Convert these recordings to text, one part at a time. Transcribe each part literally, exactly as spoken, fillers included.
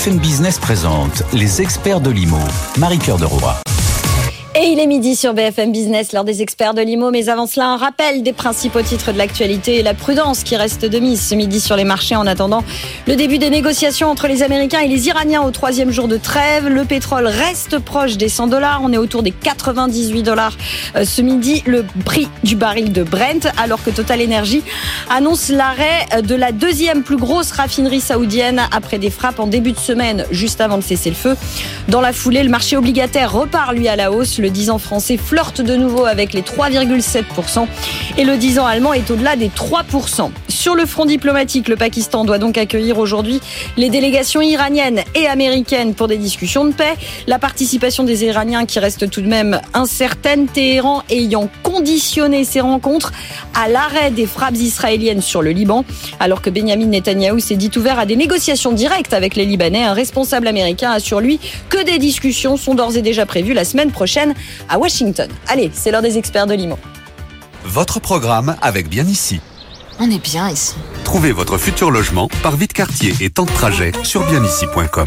F M Business présente les experts de l'I M O. Marie-Cœur de Roy. Et il est midi sur B F M Business, l'heure des experts de l'I M O. Mais avant cela, un rappel des principaux titres de l'actualité et la prudence qui reste de mise ce midi sur les marchés en attendant le début des négociations entre les Américains et les Iraniens au troisième jour de trêve. Le pétrole reste proche des cent dollars. On est autour des quatre-vingt-dix-huit dollars ce midi, le prix du baril de Brent, alors que Total Energy annonce l'arrêt de la deuxième plus grosse raffinerie saoudienne après des frappes en début de semaine, juste avant de cesser le feu. Dans la foulée, le marché obligataire repart lui à la hausse. Le dix ans français flirte de nouveau avec les trois virgule sept pour cent et le dix ans allemand est au-delà des trois pour cent. Sur le front diplomatique, le Pakistan doit donc accueillir aujourd'hui les délégations iraniennes et américaines pour des discussions de paix. La participation des Iraniens qui reste tout de même incertaine, Téhéran ayant conditionné ces rencontres à l'arrêt des frappes israéliennes sur le Liban, alors que Benjamin Netanyahou s'est dit ouvert à des négociations directes avec les Libanais. Un responsable américain assure lui que des discussions sont d'ores et déjà prévues la semaine prochaine à Washington. Allez, c'est l'heure des experts de l'I M O. Votre programme avec Bien Ici. On est bien ici. Trouvez votre futur logement par vie de quartier et temps de trajet sur bien ici point com.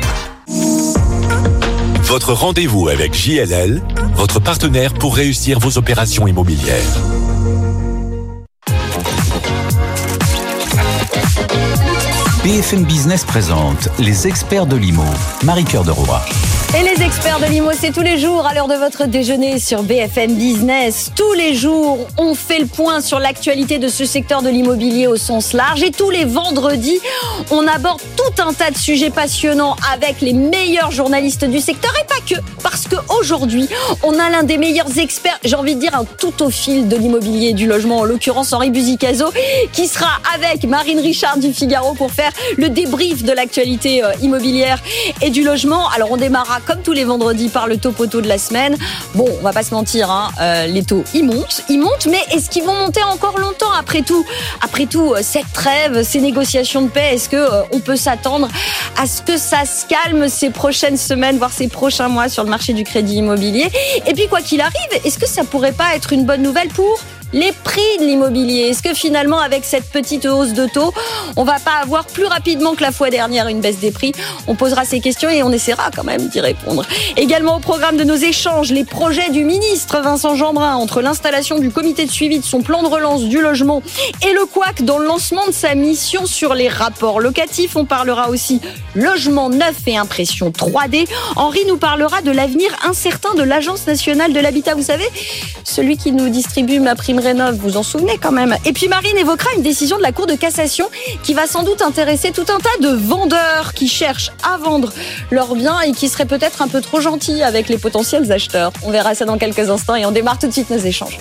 Votre rendez-vous avec J L L, votre partenaire pour réussir vos opérations immobilières. B F M Business présente les experts de l'I M O. Marie-Cœur de Roy. Et les experts de l'I M O, c'est tous les jours à l'heure de votre déjeuner sur B F M Business. Tous les jours, on fait le point sur l'actualité de ce secteur de l'immobilier au sens large. Et tous les vendredis, on aborde tout un tas de sujets passionnants avec les meilleurs journalistes du secteur et pas que. Parce qu'aujourd'hui, on a l'un des meilleurs experts, j'ai envie de dire un tout au fil de l'immobilier et du logement, en l'occurrence Henri Buzicazo, qui sera avec Marine Richard du Figaro pour faire le débrief de l'actualité immobilière et du logement. Alors on démarrera comme tous les vendredis par le top auto de la semaine. Bon, on va pas se mentir, hein, euh, les taux, ils montent, ils montent, mais est-ce qu'ils vont monter encore longtemps après tout? Après tout, cette trêve, ces négociations de paix, est-ce que euh, on peut s'attendre à ce que ça se calme ces prochaines semaines, voire ces prochains mois sur le marché du crédit immobilier? Et puis quoi qu'il arrive, est-ce que ça pourrait pas être une bonne nouvelle pour les prix de l'immobilier? Est-ce que finalement, avec cette petite hausse de taux, on va pas avoir plus rapidement que la fois dernière une baisse des prix? On posera ces questions et on essaiera quand même d'y répondre. Également au programme de nos échanges, les projets du ministre Vincent Jeanbrun entre l'installation du comité de suivi de son plan de relance du logement et le couac dans le lancement de sa mission sur les rapports locatifs. On parlera aussi logement neuf et impression trois D. Henri nous parlera de l'avenir incertain de l'Agence nationale de l'habitat. Vous savez, celui qui nous distribue ma prime Rénov, vous en souvenez quand même. Et puis Marine évoquera une décision de la Cour de cassation qui va sans doute intéresser tout un tas de vendeurs qui cherchent à vendre leurs biens et qui seraient peut-être un peu trop gentils avec les potentiels acheteurs. On verra ça dans quelques instants et on démarre tout de suite nos échanges.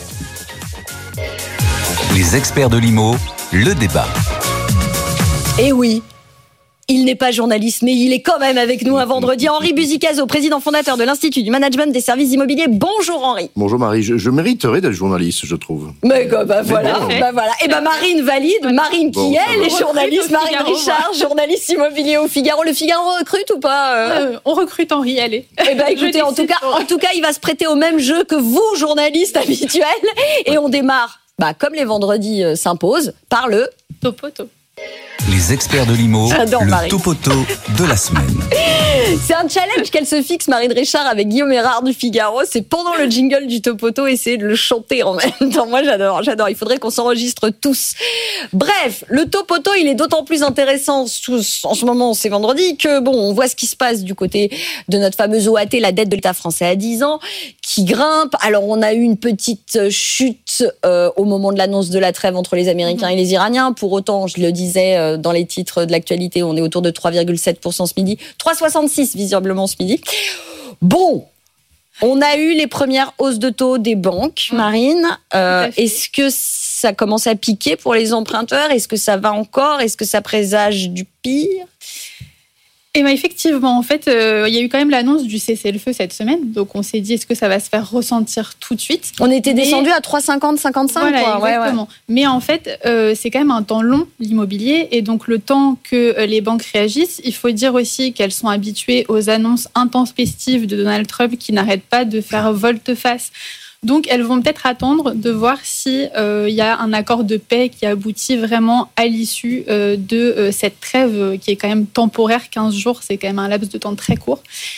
Les experts de l'I M O, le débat. Et oui, il n'est pas journaliste, mais il est quand même avec nous un vendredi. Henri Buzicazo, président fondateur de l'Institut du Management des Services Immobiliers. Bonjour Henri. Bonjour Marie, je, je mériterais d'être journaliste, je trouve. Mais bah, bah, voilà, bon. bah voilà. Et bah Marine valide, Marine qui bon, est, les journalistes, Marine Richard, journaliste immobilier au Figaro. Le Figaro recrute ou pas euh euh, On recrute Henri, allez. Eh bah écoutez, en tout cas, en tout cas, il va se prêter au même jeu que vous, journalistes habituels. Et on démarre, bah comme les vendredis euh, s'imposent, par le Topoto. Les experts de l'I M O, J'adore, le Marie. topoto de la semaine. C'est un challenge qu'elle se fixe, Marine Richard, avec Guillaume Erard du Figaro. C'est pendant le jingle du Topoto, essayer de le chanter en même temps. Moi, j'adore, j'adore. Il faudrait qu'on s'enregistre tous. Bref, le Topoto, il est d'autant plus intéressant en ce moment, c'est vendredi, que bon, on voit ce qui se passe du côté de notre fameuse O A T, la dette de l'État français à dix ans, qui grimpe. Alors, on a eu une petite chute euh, au moment de l'annonce de la trêve entre les Américains et les Iraniens. Pour autant, je le disais euh, dans les titres de l'actualité, on est autour de trois virgule sept pour cent ce midi, trois virgule soixante-six visiblement ce midi. Bon, on a eu les premières hausses de taux des banques, Marine. Euh, est-ce que ça commence à piquer pour les emprunteurs? Est-ce que ça va encore? Est-ce que ça présage du pire? Et bien effectivement, en fait, euh, il y a eu quand même l'annonce du cessez-le-feu cette semaine. Donc on s'est dit, est-ce que ça va se faire ressentir tout de suite? On était descendu à trois virgule cinquante, cinquante-cinq. Voilà, quoi. exactement. Ouais, ouais. Mais en fait, euh, c'est quand même un temps long, l'immobilier. Et donc le temps que euh, les banques réagissent, il faut dire aussi qu'elles sont habituées aux annonces intempestives de Donald Trump qui n'arrêtent pas de faire volte-face Donc, elles vont peut-être attendre de voir si euh, y a un accord de paix qui aboutit vraiment à l'issue euh, de euh, cette trêve euh, qui est quand même temporaire. quinze jours, c'est quand même un laps de temps très court.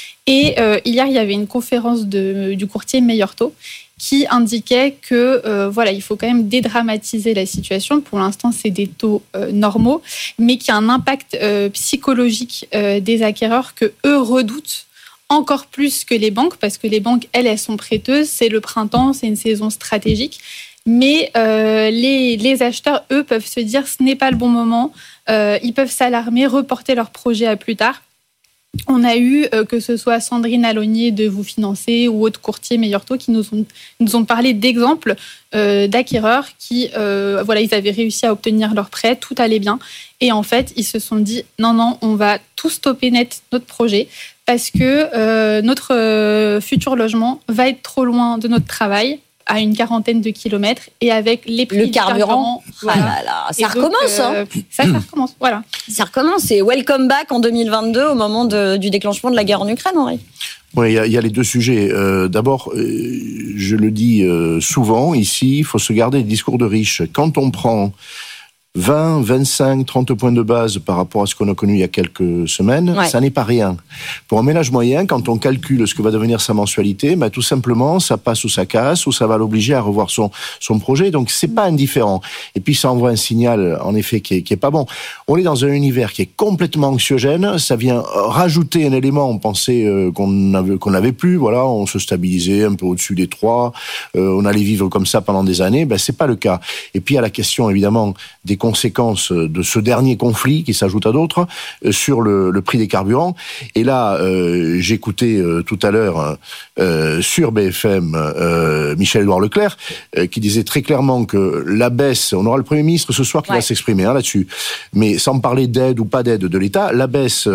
Et euh, hier, il y avait une conférence de, du courtier Meilleur Taux qui indiquait que euh, voilà, il faut quand même dédramatiser la situation. Pour l'instant, c'est des taux euh, normaux, mais qu'il y a un impact euh, psychologique euh, des acquéreurs que eux redoutent encore plus que les banques, parce que les banques, elles, elles sont prêteuses, c'est le printemps, c'est une saison stratégique. Mais euh, les, les acheteurs, eux, peuvent se dire ce n'est pas le bon moment, euh, ils peuvent s'alarmer, reporter leur projet à plus tard. On a eu, euh, que ce soit Sandrine Alonier de Vous Financer ou autres courtiers Meilleur Taux qui nous ont, nous ont parlé d'exemples euh, d'acquéreurs qui, euh, voilà, ils avaient réussi à obtenir leur prêt, tout allait bien. Et en fait, ils se sont dit non, non, on va tout stopper net notre projet parce que euh, notre euh, futur logement va être trop loin de notre travail, à une quarantaine de kilomètres, et avec les prix le du carburant, carburant voilà. ah là là, ça et recommence. donc, euh, hein. ça, ça recommence, voilà. Ça recommence. Et welcome back en deux mille vingt-deux, au moment de, du déclenchement de la guerre en Ukraine, Henri. Oui, il y, y a les deux sujets. Euh, d'abord, euh, je le dis euh, souvent ici, il faut se garder les discours de riches. Quand on prend vingt, vingt-cinq, trente points de base par rapport à ce qu'on a connu il y a quelques semaines, ouais. ça n'est pas rien. Pour un ménage moyen, quand on calcule ce que va devenir sa mensualité, bah, tout simplement, ça passe ou ça casse, ou ça va l'obliger à revoir son, son projet. Donc, c'est pas indifférent. Et puis, ça envoie un signal, en effet, qui est, qui est pas bon. On est dans un univers qui est complètement anxiogène. Ça vient rajouter un élément. On pensait euh, qu'on n'avait qu'on n'avait plus. Voilà, on se stabilisait un peu au-dessus des trois. Euh, on allait vivre comme ça pendant des années. Ben, c'est pas le cas. Et puis, il y a la question, évidemment, des conséquences de ce dernier conflit qui s'ajoute à d'autres euh, sur le, le prix des carburants. Et là, euh, j'écoutais euh, tout à l'heure euh, sur B F M euh, Michel-Édouard Leclerc euh, qui disait très clairement que la baisse, on aura le Premier ministre ce soir qui ouais. va s'exprimer hein, là-dessus, mais sans parler d'aide ou pas d'aide de l'État, la baisse,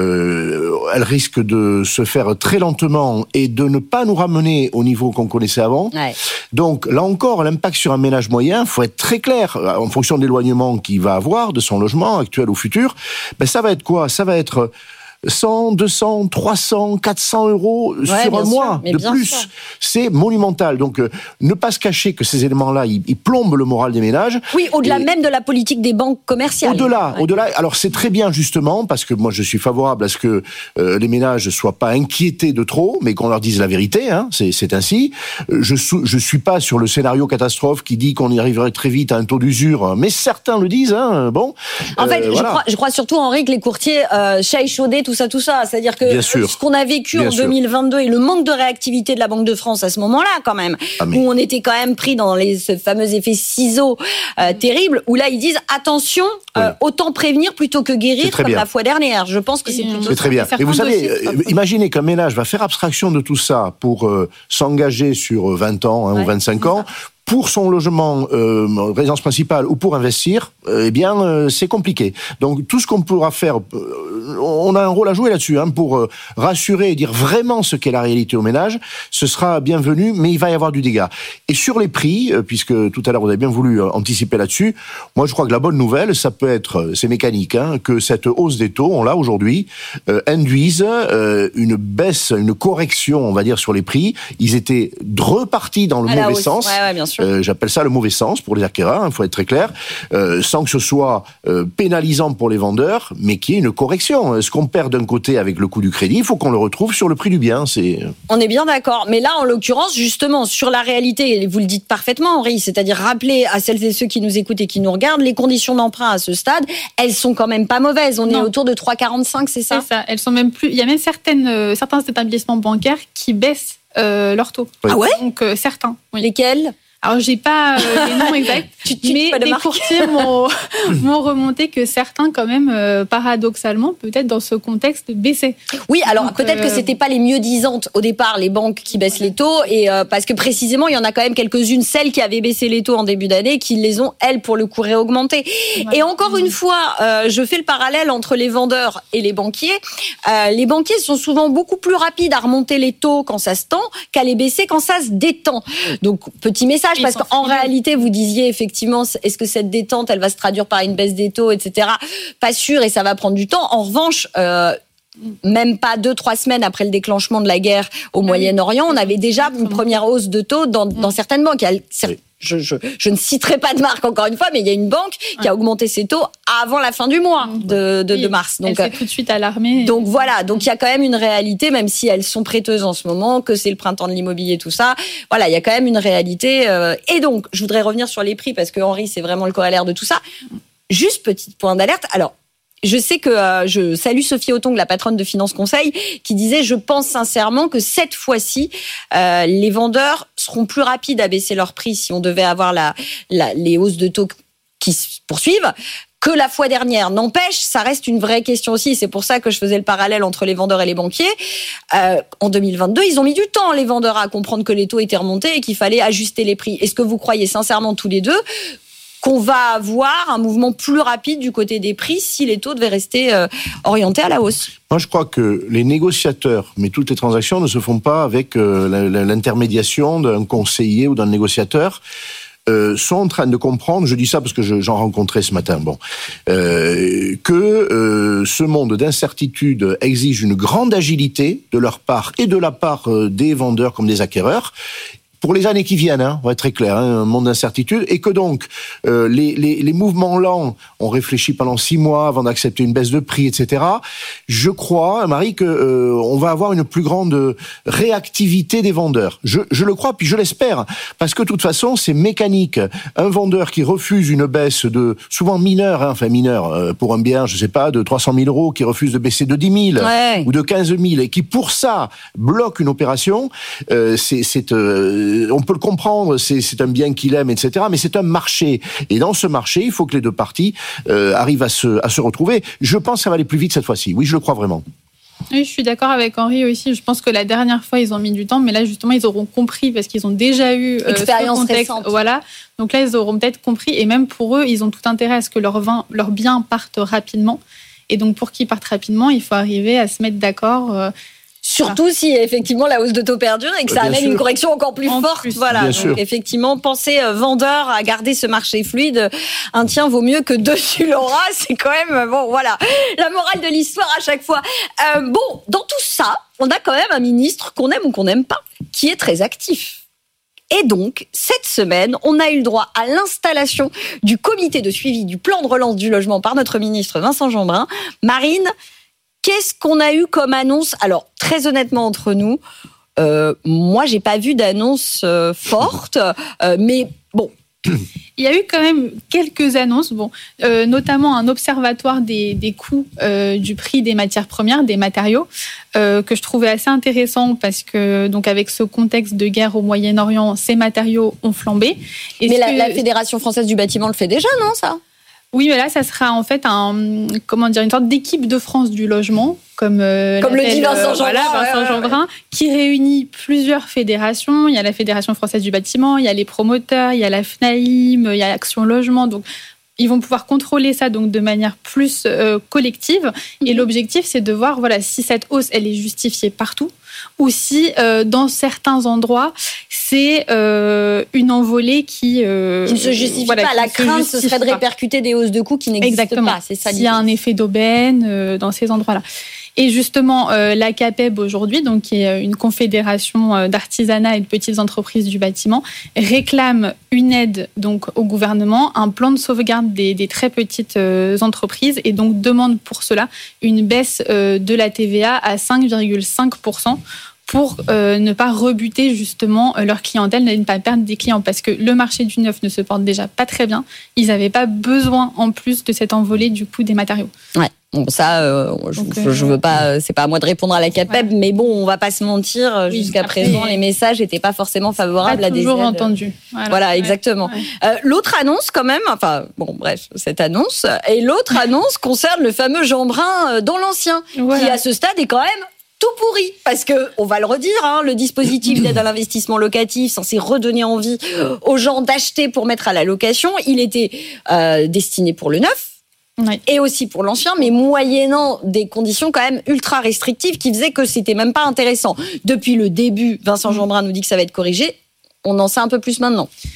euh, elle risque de se faire très lentement et de ne pas nous ramener au niveau qu'on connaissait avant. Ouais. Donc là encore, l'impact sur un ménage moyen, faut être très clair en fonction de l'éloignement qu'il va avoir de son logement actuel ou futur. Ben ça va être quoi ? Ça va être cent, deux cents, trois cents, quatre cents euros ouais, sur un mois sûr, de plus. Sûr. C'est monumental. Donc, euh, ne pas se cacher que ces éléments-là, ils, ils plombent le moral des ménages. Oui, au-delà et même de la politique des banques commerciales. Au-delà, ouais. au-delà. Alors, c'est très bien, justement, parce que moi, je suis favorable à ce que euh, les ménages ne soient pas inquiétés de trop, mais qu'on leur dise la vérité, hein, c'est, c'est ainsi. Je sou- je suis pas sur le scénario catastrophe qui dit qu'on y arriverait très vite à un taux d'usure, mais certains le disent, hein, bon. En euh, fait, je, voilà. crois, je crois surtout, Henri, que les courtiers euh, chai chaudés, tout ça, tout ça. C'est-à-dire que ce qu'on a vécu Bien en sûr. deux mille vingt-deux et le manque de réactivité de la Banque de France à ce moment-là, quand même, ah, mais... où on était quand même pris dans les, ce fameux effet ciseaux euh, terrible, où là, ils disent attention, oui. euh, autant prévenir plutôt que guérir, comme bien. la fois dernière. Je pense que c'est plutôt C'est très bien. Et vous savez, euh, imaginez qu'un ménage va faire abstraction de tout ça pour euh, s'engager sur vingt ans hein, ouais, ou vingt-cinq ans, pour son logement, euh, résidence principale ou pour investir, euh, eh bien, euh, c'est compliqué. Donc, tout ce qu'on pourra faire, euh, on a un rôle à jouer là-dessus, hein, pour euh, rassurer et dire vraiment ce qu'est la réalité au ménage. Ce sera bienvenu, mais il va y avoir du dégât. Et sur les prix, euh, puisque tout à l'heure vous avez bien voulu euh, anticiper là-dessus, moi je crois que la bonne nouvelle, ça peut être, c'est mécanique, hein, que cette hausse des taux, on l'a aujourd'hui, euh, induise euh, une baisse, une correction, on va dire, sur les prix. Ils étaient repartis dans le à mauvais sens. Ouais, ouais, bien sûr. Euh, j'appelle ça le mauvais sens pour les acquéreurs, il hein, faut être très clair, euh, sans que ce soit euh, pénalisant pour les vendeurs, mais qu'il y ait une correction. Ce qu'on perd d'un côté avec le coût du crédit, il faut qu'on le retrouve sur le prix du bien. C'est... On est bien d'accord, mais là, en l'occurrence, justement, sur la réalité, vous le dites parfaitement, Henri, c'est-à-dire rappeler à celles et ceux qui nous écoutent et qui nous regardent, les conditions d'emprunt à ce stade, elles sont quand même pas mauvaises. On non. est autour de trois virgule quarante-cinq, c'est ça ? C'est ça. Elles sont même plus. Il y a même certaines, euh, certains établissements bancaires qui baissent euh, leur taux. Oui. Ah ouais ? Donc euh, certains. Oui. Lesquels ? Alors, j'ai pas euh, les noms exacts, tu, tu mais les courtiers m'ont, m'ont remonté que certains, quand même, euh, paradoxalement, peut-être dans ce contexte, baissaient. Oui, alors Donc, peut-être euh... que c'était pas les mieux disantes au départ, les banques qui baissent les taux, et euh, parce que précisément, il y en a quand même quelques-unes, celles qui avaient baissé les taux en début d'année, qui les ont, elles, pour le coup, réaugmentés. Ouais. Et encore mmh. une fois, euh, je fais le parallèle entre les vendeurs et les banquiers. Euh, les banquiers sont souvent beaucoup plus rapides à remonter les taux quand ça se tend, qu'à les baisser quand ça se détend. Donc, petit message. Parce qu'en réalité, vous disiez effectivement, est-ce que cette détente, elle va se traduire par une baisse des taux, et cetera. Pas sûr, et ça va prendre du temps. En revanche, euh, même pas deux, trois semaines après le déclenchement de la guerre au Moyen-Orient, on avait déjà une première hausse de taux dans, dans certaines banques. Il y a, je, je, je ne citerai pas de marque encore une fois, mais il y a une banque qui a augmenté ses taux avant la fin du mois de, de, oui, de mars. Donc, elle s'est tout de suite alarmée. Donc voilà, donc il y a quand même une réalité, même si elles sont prêteuses en ce moment, que c'est le printemps de l'immobilier, tout ça. Voilà, il y a quand même une réalité. Euh, et donc, je voudrais revenir sur les prix parce que Henri, c'est vraiment le corollaire de tout ça. Juste petit point d'alerte. Alors, je sais que euh, je salue Sophie Autongue, la patronne de Finance Conseil, qui disait « Je pense sincèrement que cette fois-ci, euh, les vendeurs seront plus rapides à baisser leurs prix si on devait avoir la, la, les hausses de taux qui se poursuivent que la fois dernière. N'empêche, ça reste une vraie question aussi. C'est pour ça que je faisais le parallèle entre les vendeurs et les banquiers. Euh, en deux mille vingt-deux, ils ont mis du temps, les vendeurs, à comprendre que les taux étaient remontés et qu'il fallait ajuster les prix. Est-ce que vous croyez sincèrement tous les deux qu'on va avoir un mouvement plus rapide du côté des prix si les taux devaient rester euh, orientés à la hausse? Moi, je crois que les négociateurs, mais toutes les transactions ne se font pas avec euh, l'intermédiation d'un conseiller ou d'un négociateur, euh, sont en train de comprendre, je dis ça parce que je, j'en rencontrais ce matin, bon, euh, que euh, ce monde d'incertitude exige une grande agilité de leur part et de la part euh, des vendeurs comme des acquéreurs, pour les années qui viennent, hein, on va être très clair, hein, un monde d'incertitude, et que donc euh, les, les, les mouvements lents, on réfléchit pendant six mois avant d'accepter une baisse de prix, et cetera. Je crois, Marie, que euh, on va avoir une plus grande réactivité des vendeurs. Je, je le crois, puis je l'espère, parce que de toute façon, c'est mécanique. Un vendeur qui refuse une baisse de, souvent mineure, hein, enfin mineure, euh, pour un bien, je sais pas, de trois cent mille euros, qui refuse de baisser de dix mille ouais. ou de quinze mille, et qui pour ça bloque une opération, euh, c'est, c'est euh, on peut le comprendre, c'est, c'est un bien qu'il aime, et cetera. Mais c'est un marché. Et dans ce marché, il faut que les deux parties euh, arrivent à se, à se retrouver. Je pense que ça va aller plus vite cette fois-ci. Oui, je le crois vraiment. Oui, je suis d'accord avec Henri aussi. Je pense que la dernière fois, ils ont mis du temps, mais là, justement, ils auront compris parce qu'ils ont déjà eu euh, expérience ce contexte. Récente. Voilà. Donc là, ils auront peut-être compris. Et même pour eux, ils ont tout intérêt à ce que leurs vins, leurs biens partent rapidement. Et donc, pour qu'ils partent rapidement, il faut arriver à se mettre d'accord. Euh, Surtout ah. si effectivement la hausse de taux perdure et que ça Bien amène sûr. une correction encore plus En forte. plus. Voilà. Bien Donc sûr. effectivement, pensez euh, vendeur à garder ce marché fluide. Un tien vaut mieux que deux tu l'auras. C'est quand même bon. Voilà la morale de l'histoire à chaque fois. Euh, bon, dans tout ça, on a quand même un ministre qu'on aime ou qu'on n'aime pas, qui est très actif. Et donc, cette semaine, on a eu le droit à l'installation du comité de suivi du plan de relance du logement par notre ministre Vincent Jeanbrun. Marine, qu'est-ce qu'on a eu comme annonce? Alors, très honnêtement, entre nous, euh, moi, j'ai pas vu d'annonce euh, forte, euh, mais bon. Il y a eu quand même quelques annonces, bon, euh, notamment un observatoire des, des coûts euh, du prix des matières premières, des matériaux, euh, que je trouvais assez intéressant parce que, donc, avec ce contexte de guerre au Moyen-Orient, ces matériaux ont flambé. Et mais la, que... la Fédération française du bâtiment le fait déjà, non, ça? Oui, mais là, ça sera en fait un, comment dire, une sorte d'équipe de France du logement, comme, euh, comme le dit Vincent Jeanbrun, voilà, Vincent ouais, Jeanbrun, ouais. qui réunit plusieurs fédérations. Il y a la Fédération française du bâtiment, il y a les promoteurs, il y a la FNAIM, il y a Action Logement. Donc, ils vont pouvoir contrôler ça donc de manière plus euh, collective. Et l'objectif, c'est de voir, voilà, si cette hausse, elle est justifiée partout, ou si euh, dans certains endroits c'est euh, une envolée qui, euh, qui ne se justifie voilà, pas. La crainte, ce serait de pas. répercuter des hausses de coûts qui n'existent Exactement. pas. C'est ça. S'il y a un effet d'aubaine euh, dans ces endroits-là. Et justement, euh, la CAPEB aujourd'hui, donc qui est une confédération d'artisanat et de petites entreprises du bâtiment, réclame une aide donc au gouvernement, un plan de sauvegarde des, des très petites euh, entreprises, et donc demande pour cela une baisse euh, de la T V A à cinq virgule cinq pour cent pour euh, ne pas rebuter justement leur clientèle, ne pas perdre des clients, parce que le marché du neuf ne se porte déjà pas très bien. Ils n'avaient pas besoin en plus de cette envolée du coût des matériaux. Ouais. Bon, ça, euh, je, Donc, je, je veux pas, c'est pas à moi de répondre à la CAPEB, ouais. Mais bon, on va pas se mentir. Oui, jusqu'à après, présent, les messages n'étaient pas forcément favorables pas à des aides. Toujours entendu. Voilà, voilà, exactement. Ouais. Euh, l'autre annonce, quand même, enfin, bon, bref, cette annonce, et l'autre annonce concerne le fameux Jeanbrun dans l'ancien, voilà. Qui à ce stade est quand même tout pourri, parce que on va le redire, hein, le dispositif d'aide à l'investissement locatif censé redonner envie aux gens d'acheter pour mettre à la location, il était euh, destiné pour le neuf. Oui. Et aussi pour l'ancien, mais moyennant des conditions quand même ultra restrictives qui faisaient que c'était même pas intéressant. Depuis le début, Vincent Jeanbrun nous dit que ça va être corrigé. On en sait un peu plus maintenant.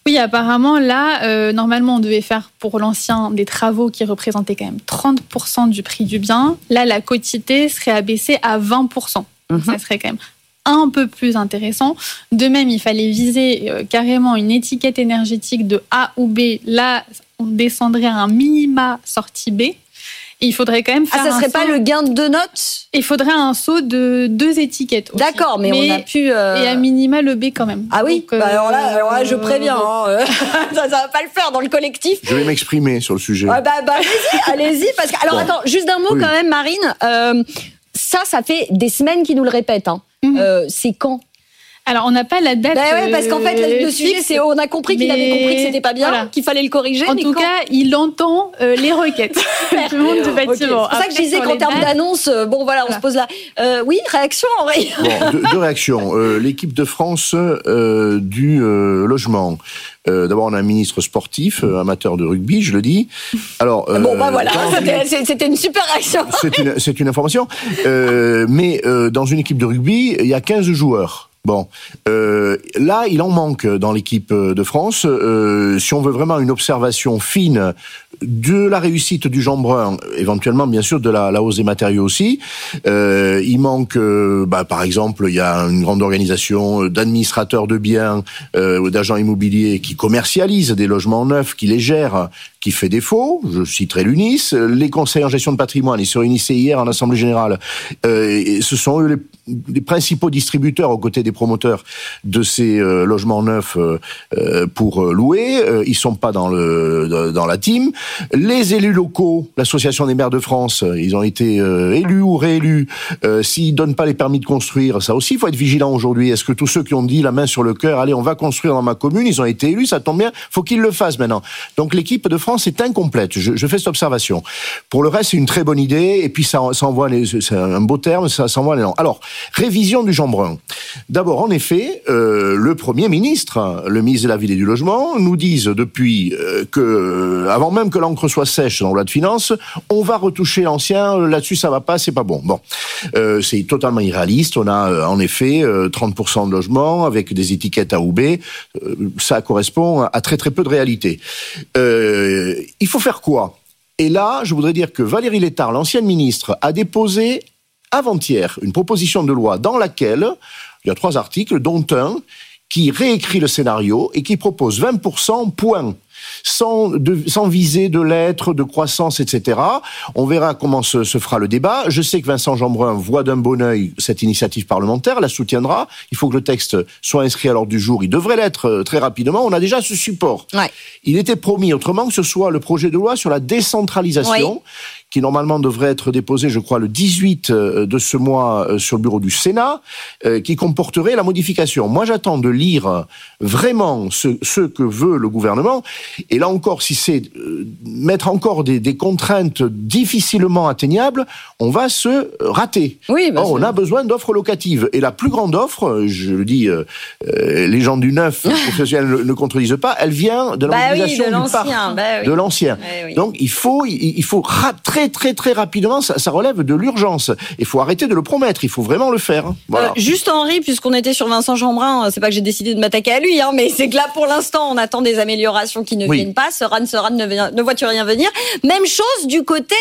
Oui, apparemment, là, euh, normalement, on devait faire pour l'ancien des travaux qui représentaient quand même trente pour cent du prix du bien. Là, la quotité serait abaissée à vingt pour cent. Donc, mm-hmm. ça serait quand même un peu plus intéressant. De même, il fallait viser euh, carrément une étiquette énergétique de A ou B. Là, on descendrait à un minima sortie B. Et il faudrait quand même faire ah, ça un serait saut. pas le gain de deux notes ? Il faudrait un saut de deux étiquettes aussi. D'accord, mais, mais on a pu... Euh... Et à minima, le B quand même. Ah oui, donc, bah euh... alors, là, alors là, je préviens. Hein, ça, ça va pas le faire dans le collectif. Je vais m'exprimer sur le sujet. Ah bah, bah allez-y, allez-y. Parce que, alors bon. Attends, juste d'un mot oui. quand même, Marine. Euh, ça, ça fait des semaines qu'ils nous le répètent. Hein. Mm-hmm. Euh, c'est quand ? Alors, on n'a pas la date. Bah ouais, parce qu'en fait, le, le sujet, c'est on a compris qu'il avait compris que c'était pas bien, voilà. qu'il fallait le corriger. En mais tout quand... cas, il entend euh, les requêtes du monde du bâtiment. Okay. C'est pour ça que je disais qu'en termes d'annonce, bon voilà, on voilà. se pose là. Euh, oui, réaction, Henri. Bon, deux, deux réactions. Euh, l'équipe de France euh, du euh, logement. Euh, d'abord, on a un ministre sportif, euh, amateur de rugby, je le dis. Alors, euh, bon, bah voilà, c'était, une... c'était une super réaction. C'est une, c'est une information. Euh, mais euh, dans une équipe de rugby, il y a quinze joueurs. Bon, euh, là, il en manque dans l'équipe de France. Euh, si on veut vraiment une observation fine de la réussite du Jeanbrun, éventuellement, bien sûr, de la, la hausse des matériaux aussi, euh, il manque, euh, bah, par exemple, il y a une grande organisation d'administrateurs de biens, euh, d'agents immobiliers qui commercialisent des logements neufs, qui les gèrent, qui fait défaut. Je citerai l'U N I S. Les conseils en gestion de patrimoine, ils se réunissaient hier en Assemblée Générale. Euh, et ce sont eux les, les principaux distributeurs aux côtés des promoteurs de ces euh, logements neufs euh, pour louer. Euh, ils sont pas dans le dans la team. Les élus locaux, l'Association des maires de France, ils ont été euh, élus ou réélus. Euh, s'ils donnent pas les permis de construire, ça aussi, il faut être vigilant aujourd'hui. Est-ce que tous ceux qui ont dit la main sur le cœur, allez, on va construire dans ma commune, ils ont été élus, ça tombe bien, faut qu'ils le fassent maintenant. Donc l'équipe de France est incomplète. Je, je fais cette observation. Pour le reste, c'est une très bonne idée. Et puis ça, ça envoie les, c'est un beau terme, ça s'envoie les langues. Alors, révision du Jeanbrun. D'abord, en effet, euh, le Premier ministre, le ministre de la Ville et du Logement, nous disent depuis euh, que, avant même que l'encre soit sèche dans la loi de finances, on va retoucher l'ancien. Là-dessus, ça va pas, c'est pas bon. Bon, euh, c'est totalement irréaliste. On a euh, en effet euh, trente pour cent de logements avec des étiquettes A ou B. Euh, ça correspond à très très peu de réalité. Euh, il faut faire quoi ? Et là, je voudrais dire que Valérie Létard, l'ancienne ministre, a déposé avant-hier une proposition de loi dans laquelle il y a trois articles, dont un qui réécrit le scénario et qui propose vingt pour cent point. Sans, de, sans viser de lettres, de croissance, et cetera. On verra comment se, se fera le débat. Je sais que Vincent Jeanbrun voit d'un bon œil cette initiative parlementaire, la soutiendra. Il faut que le texte soit inscrit à l'ordre du jour. Il devrait l'être très rapidement. On a déjà ce support. Ouais. Il était promis autrement que ce soit le projet de loi sur la décentralisation, oui. qui normalement devrait être déposé, je crois, le dix-huit de ce mois sur le bureau du Sénat, qui comporterait la modification. Moi, j'attends de lire vraiment ce, ce que veut le gouvernement. Et là encore, si c'est euh, mettre encore des, des contraintes difficilement atteignables, on va se rater. Oui, bah Or, on a besoin d'offres locatives. Et la plus grande offre, je le dis, euh, euh, les gens du neuf professionnels ne, ne contredisent pas, elle vient de l'organisation bah oui, du parc, bah oui. de l'ancien. Bah oui. Donc, il faut, il, il faut ra- très, très, très rapidement, ça, ça relève de l'urgence. Il faut arrêter de le promettre, il faut vraiment le faire. Voilà. Euh, juste Henri, puisqu'on était sur Vincent Jeanbrun, c'est pas que j'ai décidé de m'attaquer à lui, hein, mais c'est que là, pour l'instant, on attend des améliorations qui ne oui. viennent pas. Seran, Seran ne, vient, ne vois-tu rien venir. Même chose du côté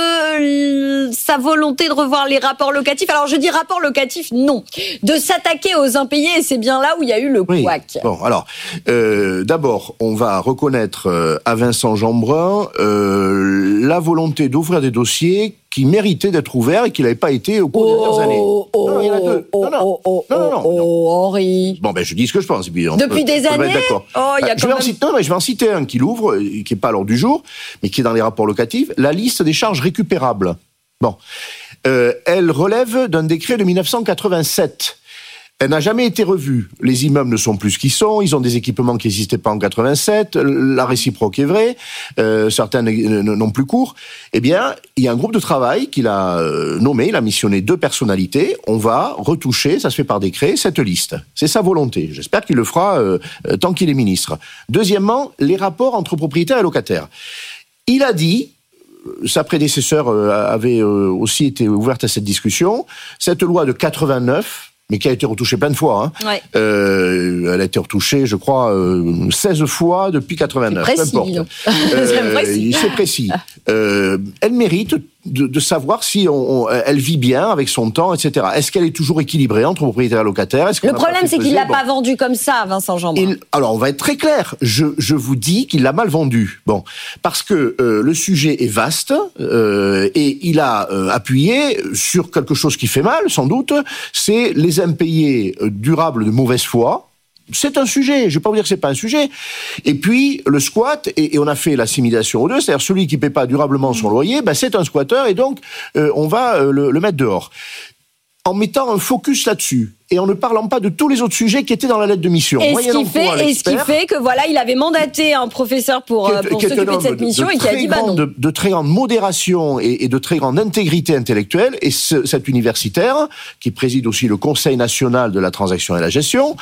de sa volonté de revoir les rapports locatifs. Alors, je dis rapports locatifs, non. De s'attaquer aux impayés, et c'est bien là où il y a eu le oui. couac. Bon, alors, euh, d'abord, on va reconnaître euh, à Vincent Jeanbrun euh, la volonté d'ouvrir des dossiers qui méritait d'être ouvert et qui n'avait pas été au cours des dernières années. Oh, oh, non, il y en a deux. Oh, non, non, oh, oh, non, non, non, oh, non. Henri. Bon, ben, je dis ce que je pense. Et puis, Depuis peut, des années oh, y a euh, je, vais même... en citer, non, mais je vais en citer un qui l'ouvre, qui n'est pas à l'ordre du jour, mais qui est dans les rapports locatifs, la liste des charges récupérables. Bon. Euh, elle relève d'un décret de dix-neuf cent quatre-vingt-sept. Elle n'a jamais été revue. Les immeubles ne sont plus ce qu'ils sont. Ils ont des équipements qui n'existaient pas en quatre-vingt-sept. La réciproque est vraie. Euh, certains n'ont plus cours. Eh bien, il y a un groupe de travail qu'il a nommé. Il a missionné deux personnalités. On va retoucher, ça se fait par décret, cette liste. C'est sa volonté. J'espère qu'il le fera euh, tant qu'il est ministre. Deuxièmement, les rapports entre propriétaires et locataires. Il a dit... Sa prédécesseur avait aussi été ouverte à cette discussion. Cette loi de quatre-vingt-neuf, mais qui a été retouchée plein de fois. Hein. Ouais. Euh, elle a été retouchée, je crois, euh, seize fois depuis quatre-vingt-neuf. C'est précis, peu importe. Euh, précis. C'est précis. Euh, elle mérite de, de savoir si on, on, elle vit bien avec son temps, et cetera. Est-ce qu'elle est toujours équilibrée entre propriétaires et locataires? Est-ce Le problème, c'est qu'il l'a bon. pas vendu comme ça, Vincent Jeanbrun. Il, alors, on va être très clair. Je, je vous dis qu'il l'a mal vendu. Bon, parce que euh, le sujet est vaste euh, et il a euh, appuyé sur quelque chose qui fait mal, sans doute. C'est les impayés durables de mauvaise foi. C'est un sujet, je vais pas vous dire que c'est pas un sujet. Et puis, le squat, et, et on a fait l'assimilation aux deux, c'est-à-dire celui qui paie pas durablement son loyer, ben c'est un squatteur, et donc, euh, on va euh, le, le mettre dehors. En mettant un focus là-dessus, et en ne parlant pas de tous les autres sujets qui étaient dans la lettre de mission. Et ce qui fait, et ce qui fait que voilà, il avait mandaté un professeur pour, qui est, pour qui est s'occuper de cette de, mission de et qui a dit bah non. De, de très grande modération et, et de très grande intégrité intellectuelle. Et ce, cet universitaire, qui préside aussi le Conseil national de la transaction et la gestion,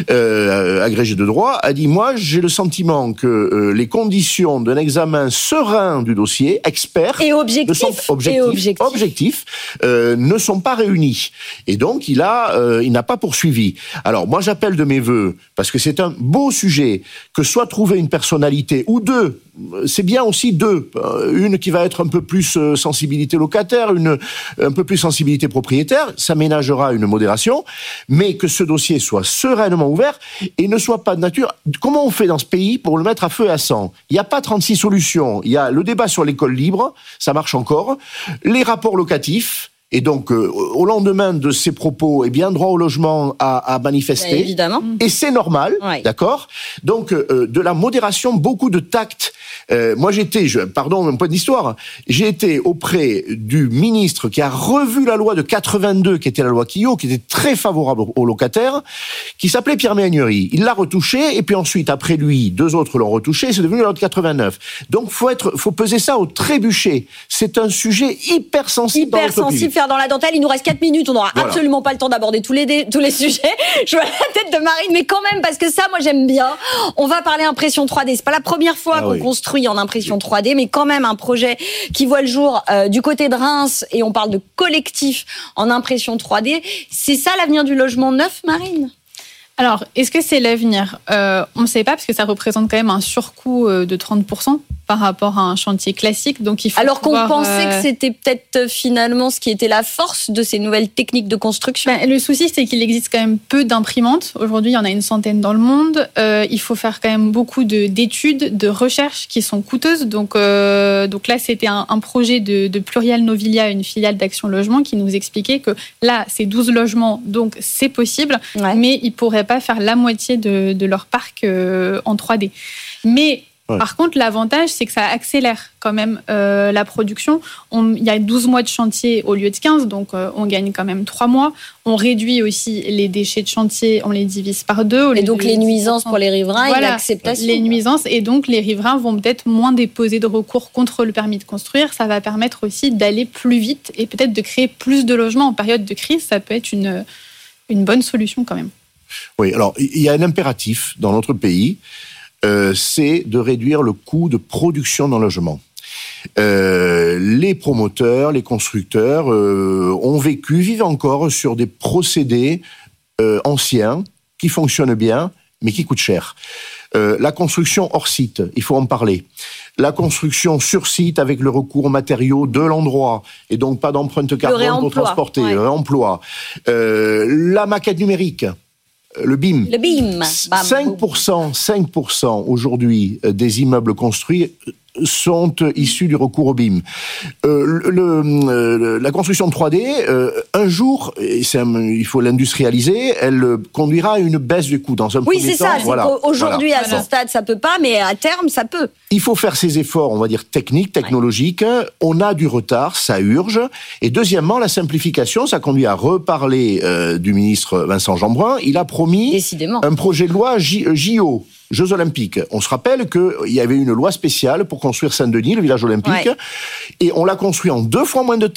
euh, agrégé de droit, a dit, moi, j'ai le sentiment que euh, les conditions d'un examen serein du dossier, expert, et objectif, sont objectifs, et objectif. objectifs euh, ne sont pas réunis. Et donc, il a, euh, il n'a pas poursuivi. Alors, moi, j'appelle de mes vœux, parce que c'est un beau sujet, que soit trouver une personnalité, ou deux, c'est bien aussi deux, une qui va être un peu plus sensibilité locataire, une un peu plus sensibilité propriétaire, ça ménagera une modération, mais que ce dossier soit sereinement ouvert et ne soit pas de nature... Comment on fait dans ce pays pour le mettre à feu et à sang? Il n'y a pas trente-six solutions. Il y a le débat sur l'école libre, ça marche encore, les rapports locatifs. Et donc, euh, au lendemain de ces propos, eh bien, droit au logement à, à manifester. Bien évidemment. Et c'est normal, ouais. D'accord. Donc, euh, de la modération, beaucoup de tact. Euh, moi, j'étais, je, pardon, un point d'histoire, j'ai été auprès du ministre qui a revu la loi de quatre-vingt-deux, qui était la loi Quillot, qui était très favorable aux locataires, qui s'appelait Pierre Méhaignerie. Il l'a retouché, et puis ensuite, après lui, deux autres l'ont retouché, c'est devenu la loi de quatre-vingt-neuf. Donc, faut être, faut peser ça au trébuchet. C'est un sujet hyper sensible hyper dans notre sensible. Pays. Faire dans la dentelle, il nous reste quatre minutes, on n'aura voilà. absolument pas le temps d'aborder tous les, dé- tous les sujets. Je vois la tête de Marine, mais quand même, parce que ça, moi j'aime bien. On va parler impression trois D. C'est pas la première fois ah, qu'on oui. construit en impression trois D, mais quand même un projet qui voit le jour euh, du côté de Reims, et on parle de collectif en impression trois D. C'est ça l'avenir du logement neuf, Marine ? Alors, est-ce que c'est l'avenir ? euh, On ne sait pas, parce que ça représente quand même un surcoût de trente pour cent par rapport à un chantier classique. Donc il faut Alors qu'on pouvoir, pensait euh... que c'était peut-être finalement ce qui était la force de ces nouvelles techniques de construction. Ben, le souci, c'est qu'il existe quand même peu d'imprimantes. Aujourd'hui, il y en a une centaine dans le monde. Euh, il faut faire quand même beaucoup de, d'études, de recherches qui sont coûteuses. Donc, euh, donc là, c'était un, un projet de, de Plurial Novilia, une filiale d'Action Logement, qui nous expliquait que là, c'est douze logements, donc c'est possible, ouais. mais ils ne pourraient pas faire la moitié de, de leur parc euh, en trois D. Mais ouais. par contre, l'avantage, c'est que ça accélère quand même euh, la production. Il y a douze mois de chantier au lieu de quinze, donc euh, on gagne quand même trois mois. On réduit aussi les déchets de chantier, on les divise par deux. Et donc les nuisances pour les riverains voilà, et l'acceptation. Les nuisances, et donc les riverains vont peut-être moins déposer de recours contre le permis de construire. Ça va permettre aussi d'aller plus vite et peut-être de créer plus de logements en période de crise. Ça peut être une, une bonne solution quand même. Oui, alors il y a un impératif dans notre pays, euh, c'est de réduire le coût de production d'un logement. Euh, les promoteurs, les constructeurs euh, ont vécu, vivent encore sur des procédés euh, anciens qui fonctionnent bien, mais qui coûtent cher. Euh, la construction hors site, il faut en parler. La construction sur site avec le recours aux matériaux de l'endroit et donc pas d'empreinte carbone pour transporter, ouais. le réemploi. Euh, la maquette numérique. Le B I M. Le B I M. cinq pour cent, cinq pour cent aujourd'hui des immeubles construits sont issus du recours au B I M. Euh, le, le, la construction trois D, euh, un jour, et c'est un, il faut l'industrialiser, elle conduira à une baisse du coût dans un oui, premier c'est temps. Ça, voilà. C'est aujourd'hui, voilà. à ce stade, ça peut pas, mais à terme, ça peut. Il faut faire ces efforts, on va dire, techniques, technologiques. Ouais. On a du retard, ça urge. Et deuxièmement, la simplification, ça conduit à reparler euh, du ministre Vincent Jeanbrun. Il a promis Décidément. un projet de loi J- J O. Jeux Olympiques. On se rappelle qu'il y avait une loi spéciale pour construire Saint-Denis, le village olympique, ouais. et on l'a construit en deux fois moins de temps,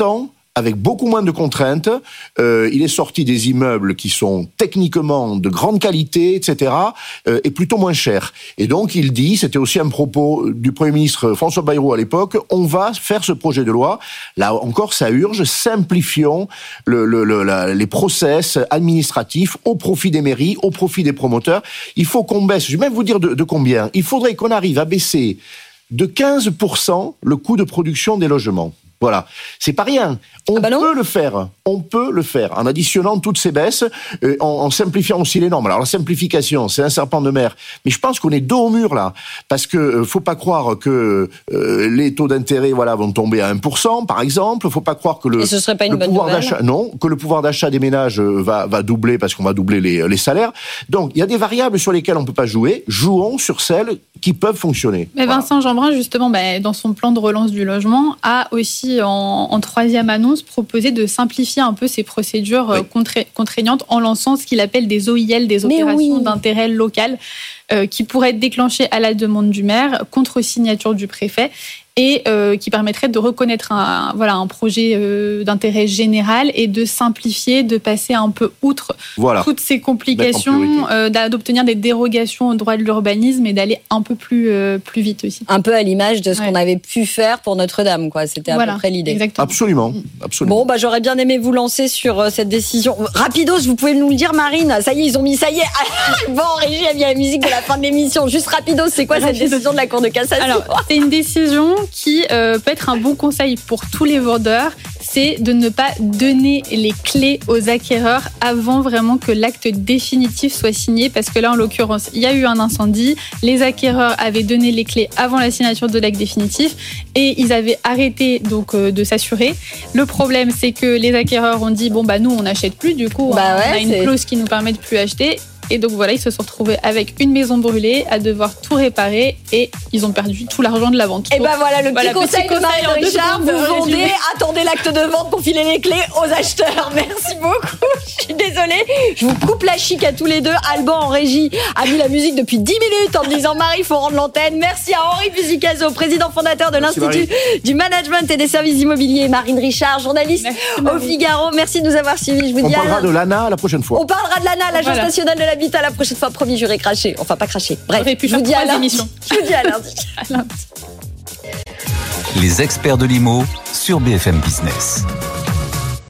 avec beaucoup moins de contraintes. Euh, il est sorti des immeubles qui sont techniquement de grande qualité, et cetera, euh, et plutôt moins chers. Et donc, il dit, c'était aussi un propos du Premier ministre François Bayrou à l'époque, on va faire ce projet de loi. Là encore, ça urge, simplifions le, le, le, la, les process administratifs au profit des mairies, au profit des promoteurs. Il faut qu'on baisse, je vais même vous dire de, de combien. Il faudrait qu'on arrive à baisser de quinze pour cent le coût de production des logements. Voilà, c'est pas rien. On ah bah peut le faire. On peut le faire en additionnant toutes ces baisses, euh, en, en simplifiant aussi les normes. Alors la simplification, c'est un serpent de mer, mais je pense qu'on est dos au mur là, parce que euh, faut pas croire que euh, les taux d'intérêt, voilà, vont tomber à un pour cent, par exemple. Faut pas croire que le, Et ce serait pas une le bonne pouvoir nouvelle. d'achat, non, que le pouvoir d'achat des ménages va va doubler parce qu'on va doubler les les salaires. Donc il y a des variables sur lesquelles on peut pas jouer. Jouons sur celles qui peuvent fonctionner. Mais voilà. Vincent Jeanbrun, justement, bah, dans son plan de relance du logement, a aussi, en, en troisième annonce, proposé de simplifier un peu ces procédures oui. contra- contraignantes en lançant ce qu'il appelle des O I L, des opérations oui. d'intérêt local, euh, qui pourraient être déclenchées à la demande du maire, contre signature du préfet, et euh, qui permettrait de reconnaître un, voilà, un projet euh, d'intérêt général et de simplifier, de passer un peu outre voilà. toutes ces complications, euh, d'obtenir des dérogations au droit de l'urbanisme et d'aller un peu plus, euh, plus vite aussi. Un peu à l'image de ce ouais. qu'on avait pu faire pour Notre-Dame, quoi. C'était à voilà, peu près l'idée. Exactement. Absolument, absolument. Bon, bah, j'aurais bien aimé vous lancer sur euh, cette décision. Rapidos, vous pouvez nous le dire, Marine. Ça y est, ils ont mis, ça y est, bon, en régie, a mis la musique de la fin de l'émission. Juste rapidos, c'est quoi cette décision de la Cour de cassation? Alors, c'est une décision qui euh, peut être un bon conseil pour tous les vendeurs, c'est de ne pas donner les clés aux acquéreurs avant vraiment que l'acte définitif soit signé, parce que là, en l'occurrence, il y a eu un incendie, les acquéreurs avaient donné les clés avant la signature de l'acte définitif et ils avaient arrêté donc euh, de s'assurer. Le problème, c'est que les acquéreurs ont dit bon bah nous on n'achète plus, du coup bah ouais, on a une c'est... clause qui nous permet de plus acheter. Et donc voilà, ils se sont retrouvés avec une maison brûlée, à devoir tout réparer, et ils ont perdu tout l'argent de la vente. Et ben bah voilà, le voilà, petit conseil petit de Marine Richard, vous vendez, résumé. Attendez l'acte de vente pour filer les clés aux acheteurs. Merci beaucoup. Je suis désolée, je vous coupe la chic à tous les deux. Alban en régie a mis la musique depuis dix minutes en me disant Marie, il faut rendre l'antenne. Merci à Henri Puzicazo, président fondateur de Merci l'Institut Marie. du Management et des Services Immobiliers. Marine Richard, journaliste Merci, au Figaro. Merci de nous avoir suivis. Je vous On dis parlera à... de l'A N A la prochaine fois. On parlera de l'A N A, l'Agence voilà. nationale de l'habitat, la prochaine fois. Promis, j'aurais craché. Enfin, pas craché. Bref, je vous dis à lundi. Je vous dis à lundi. Les experts de l'I M O sur B F M Business.